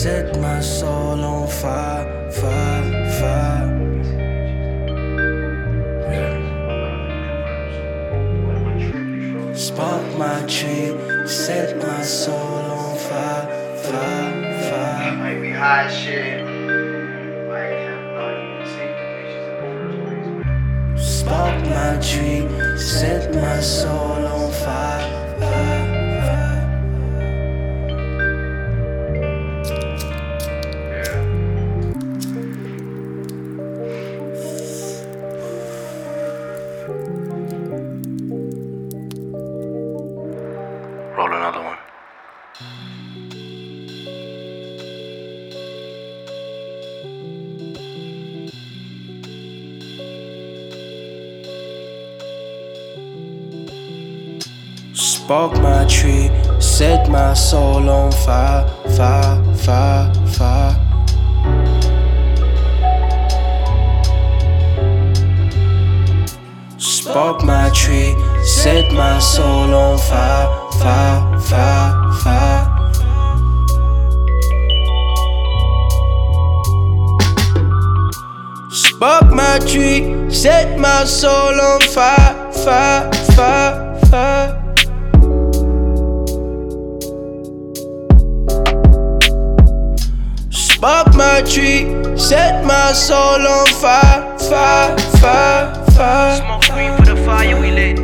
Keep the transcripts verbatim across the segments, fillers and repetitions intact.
set my soul on fire, fire, fire. Spark my tree, set my soul on fire, fire, fire. Might be high as shit. Spark my tree, set my soul on fire, fire, fire. Roll another one. Spark my tree, set my soul on fire, fire, fire, fire. Spark my tree, set my soul on fire, fire, fire, fire. Spark my tree, set my soul on fire, fire, fire, fire. Spark my tree, set my soul on fire, fire, fire, fire. Smoke screen for the fire we lit.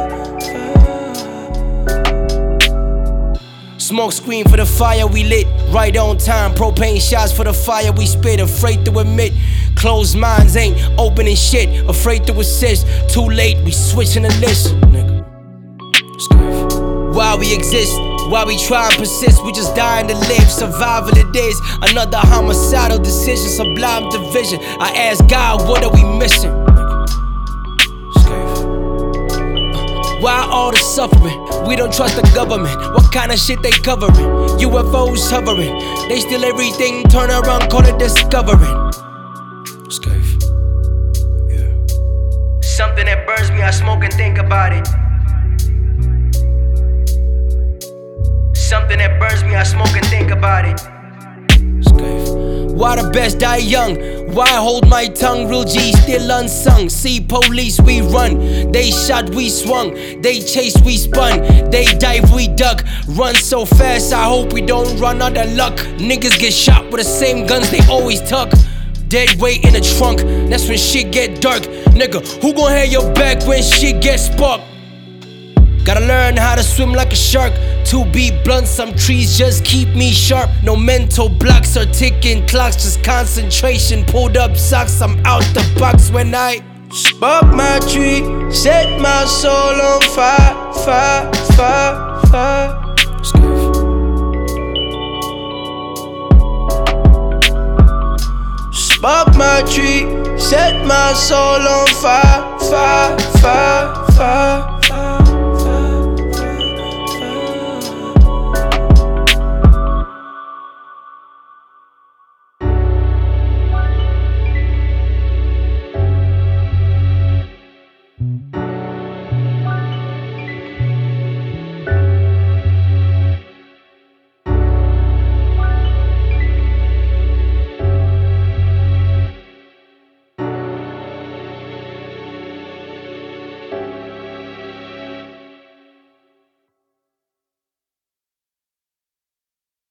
Smoke screen for the fire we lit. Right on time, propane shots for the fire we spit. Afraid to admit, closed minds ain't opening shit. Afraid to assist, too late, we switching the list. Nigga. Why we exist, why we try and persist, we just dying to live. Survival it is, another homicidal decision, sublime division. I ask God, what are we missing? Why all the suffering? We don't trust the government. What kind of shit they covering? U F Os hovering. They steal everything, turn around, call it discovering. Yeah. Something that burns me, I smoke and think about it. Something that burns me, I smoke and think about it. Why the best die young? Why hold my tongue? Real G still unsung. See police, we run. They shot, we swung. They chase, we spun. They dive, we duck. Run so fast, I hope we don't run out of luck. Niggas get shot with the same guns they always tuck. Dead weight in the trunk, that's when shit get dark. Nigga, who gon' have your back when shit gets sparked? Gotta learn how to swim like a shark. To be blunt, some trees just keep me sharp. No mental blocks or ticking clocks, just concentration. Pulled up socks, I'm out the box when I Spark my tree, set my soul on fire, fire, fire, fire. Spark my tree, set my soul on fire, fire, fire, fire.